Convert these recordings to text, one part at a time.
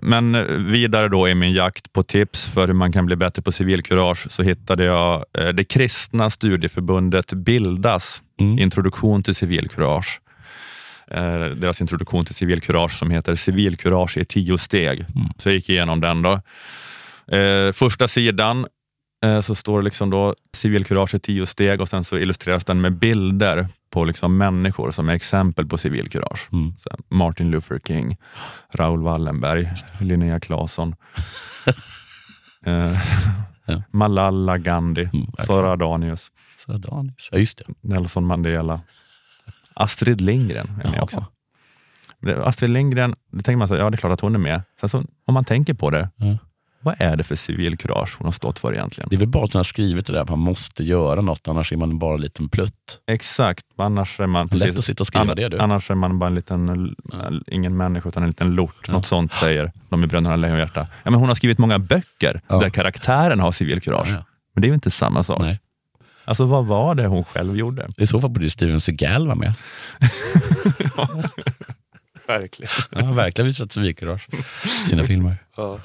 Men vidare då i min jakt på tips för hur man kan bli bättre på civilkurage så hittade jag det kristna studieförbundet Bildas introduktion till civilkurage. Deras introduktion till civilkurage som heter Civilkurage i 10 steg. Så jag gick igenom den då. Första sidan så står det liksom då civilkurage i 10 steg och sen så illustreras den med bilder på liksom människor som är exempel på civilkurage. Så Martin Luther King, Raoul Wallenberg, Linnea Claesson, Malala Gandhi, Sara Danius. Ja, just det. Nelson Mandela. Astrid Lindgren är med också. Astrid Lindgren, det tänker man så, ja det är klart att hon är med. Sen så, om man tänker på det, vad är det för civilkurage hon har stått för egentligen? Det är väl bara att hon har skrivit det där att man måste göra något, annars är man bara en liten plutt. Exakt, annars är man lätt att sitta och skriva det du. Annars är man bara en liten, ingen människa utan en liten lort. Något sånt säger de i Bröderna Lejonhjärta. Ja, men hon har skrivit många böcker där karaktären har civilkurage. Men det är ju inte samma sak. Nej. Alltså vad var det hon själv gjorde? I så fall borde Steven Seagal vara med. Verkligen. Ja, verkligen visat civilkurage i sina filmer. Ja.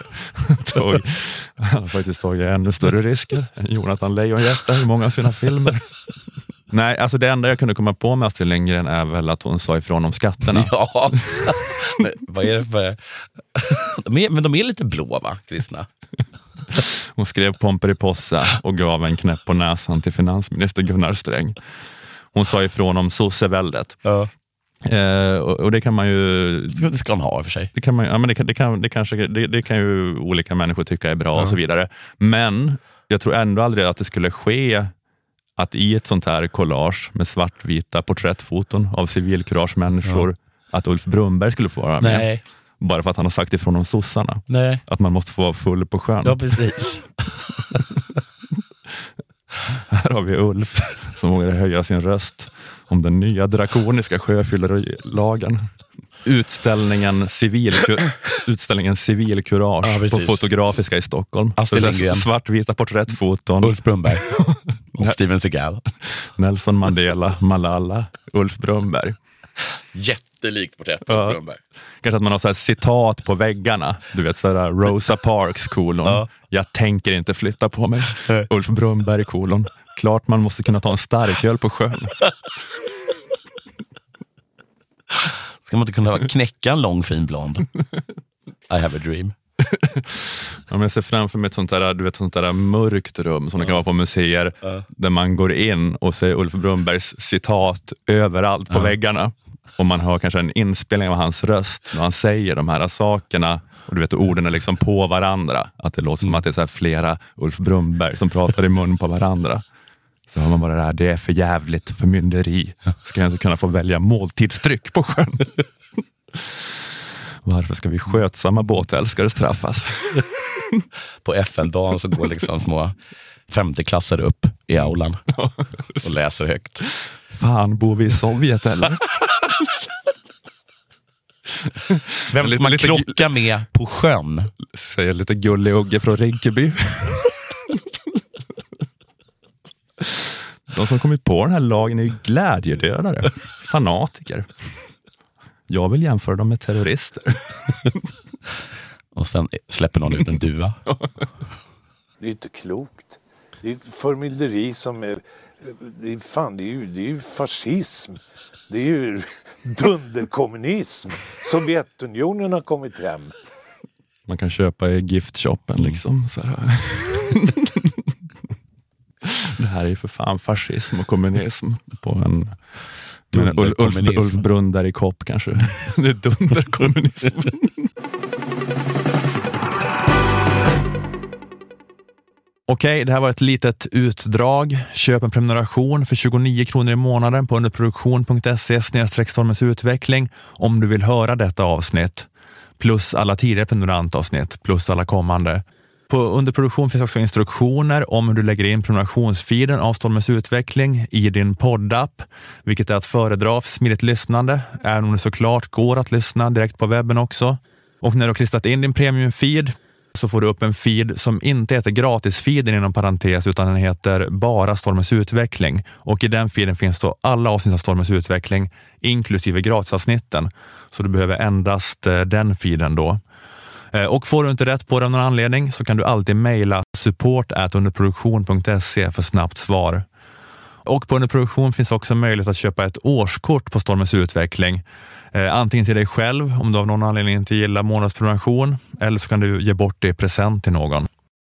Han har faktiskt tagit ännu större risker än Jonathan Lejonhjärta i många av sina filmer. Nej, alltså det enda jag kunde komma på med Astrid Lindgren är väl att hon sa ifrån om skatterna. Ja, men vad är det för... Men de är lite blå, va, kristna? Hon skrev Pomperipossa och gav en knäpp på näsan till finansminister Gunnar Sträng. Hon sa ifrån om sosseväldet. Ja. Och det kan man ju... Det ska hon ha för sig. Det kan man, ja, men det kan ju olika människor tycka är bra och så vidare. Men jag tror ändå aldrig att det skulle ske att i ett sånt här collage med svartvita porträttfoton av civilkurage-människor att Ulf Brunnberg skulle få vara med. Nej. Bara för att han har sagt ifrån om sossarna. Nej. Att man måste få vara full på sjön. Ja, precis. Här har vi Ulf som vågar höja sin röst om den nya drakoniska sjöfyllerilagen. Utställningen civilkurage på Fotografiska i Stockholm. Svartvita porträttfoton. Ulf Brunnberg och Steven Seagal. Nelson Mandela, Malala, Ulf Brunnberg. Jättelikt porträtt på Brunnberg. Kanske att man har så här citat på väggarna. Du vet så här Rosa Parks kolon. Jag tänker inte flytta på mig. Ulf Brunnberg kolon. Klart man måste kunna ta en starköl på sjön. Ska man inte kunna knäcka en lång fin blond? I have a dream. Ja, men jag ser framför mig ett sånt där, du vet, sånt där mörkt rum som det kan vara på museer där man går in och ser Ulf Brunnbergs citat överallt på väggarna. Och man hör kanske en inspelning av hans röst när han säger de här sakerna. Och du vet, orden är liksom på varandra. Att det låter som att det är så här flera Ulf Brunnberg som pratar i mun på varandra. Så har man bara det här, det är för jävligt förmynderi. Ska jag ens kunna få välja måltidsdryck på sjön? Varför ska vi skötsamma båtälskare straffas? På FN-dagen så går liksom små 50-klasser upp i aulan och läser högt. Fan, bor vi i Sovjet eller? Vem ska man krocka med på sjön? Säger lite gullig Ugge från Rinkeby. De som kommit på den här lagen är ju glädjedödare. Fanatiker. Jag vill jämföra dem med terrorister. Och sen släpper någon ut en duva. Det är inte klokt. Det är förmynderi som är... Det är ju fascism. Det är ju dunderkommunism. Sovjetunionen har kommit hem. Man kan köpa i giftshoppen liksom. Så här. Det här är ju för fan fascism och kommunism på en... Ulf Brunn i kopp kanske. Det är dunderkommunism. Okej, det här var ett litet utdrag. Köp en prenumeration för 29 kronor i månaden på underproduktion.se/Stormens utveckling om du vill höra detta avsnitt. Plus alla tidigare prenumerantavsnitt, plus alla kommande. På Underproduktion finns också instruktioner om hur du lägger in prenumerationsfeeden av Stormens utveckling i din poddapp, vilket är att föredra för smidigt lyssnande, även om det såklart går att lyssna direkt på webben också. Och när du har klistrat in din premiumfeed så får du upp en feed som inte heter gratisfeeden inom parentes utan den heter bara Stormens utveckling. Och i den feeden finns då alla avsnitt av Stormens utveckling inklusive gratisavsnitten. Så du behöver endast den feeden då. Och får du inte rätt på det av någon anledning så kan du alltid mejla support@underproduktion.se för snabbt svar. Och på Underproduktion finns också möjlighet att köpa ett årskort på Stormens utveckling. Antingen till dig själv om du av någon anledning inte gillar månadsprenumeration, eller så kan du ge bort det i present till någon.